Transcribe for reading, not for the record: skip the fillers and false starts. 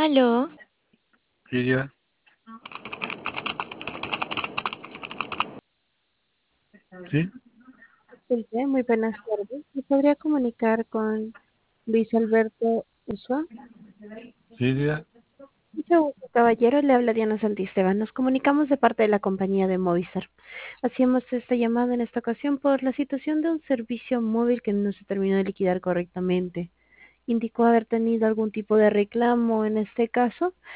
Aló, Lidia, ¿sí? Disculpe, muy buenas tardes. ¿Me podría comunicar con Luis Alberto Usua? Lidia, Mucho gusto, caballero. Le habla Diana Santisteban. Nos comunicamos de parte de la compañía de Movistar. Hacíamos esta llamada en esta ocasión por la situación de un servicio móvil que no se terminó de liquidar correctamente. Indicó haber tenido algún tipo de reclamo en este caso